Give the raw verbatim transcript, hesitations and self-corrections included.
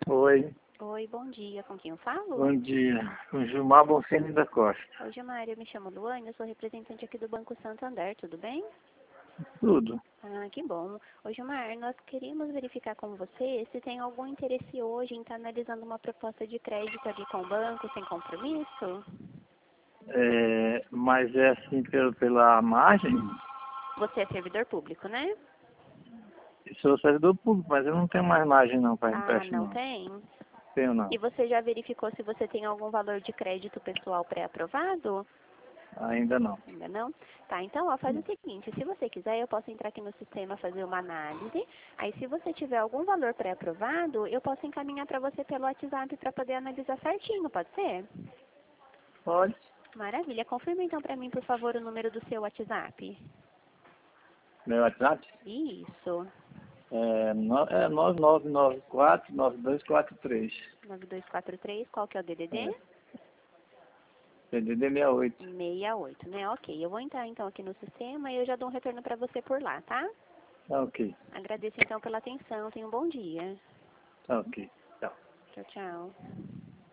Oi, Oi, bom dia. Com quem eu falo? bom dia. Com Gilmar Boncini da Costa. Oi, Gilmar, eu me chamo Luane, eu sou representante aqui do Banco Santander, tudo bem? Tudo. Ah, que bom. Ô, Gilmar, nós queríamos verificar com você se tem algum interesse hoje em estar analisando uma proposta de crédito aqui com o banco, sem compromisso. É, mas é assim pela, pela margem? Você é servidor público, né? Eu sou servidor público, mas eu não tenho mais margem não para Ah, empréstimo não não. tem? Tenho E não. você já verificou se você tem algum valor de crédito pessoal pré-aprovado? Ainda não. Ainda não? Tá, então, ó, faz o seguinte, se você quiser, eu posso entrar aqui no sistema fazer uma análise. Aí, se você tiver algum valor pré-aprovado, eu posso encaminhar para você pelo WhatsApp para poder analisar certinho, pode ser? Pode. Maravilha. Confirma então para mim, por favor, o número do seu WhatsApp. Meu WhatsApp Isso. é, no, é nove nove nove quatro nove dois quatro três. nove dois quatro três, qual que é o D D D? É, P D D sessenta e oito. sessenta e oito, né? Ok, eu vou entrar então aqui no sistema e eu já dou um retorno para você por lá, tá? Tá ok. Agradeço então pela atenção. Tenha um bom dia. Tá ok. Tchau. Tchau, tchau.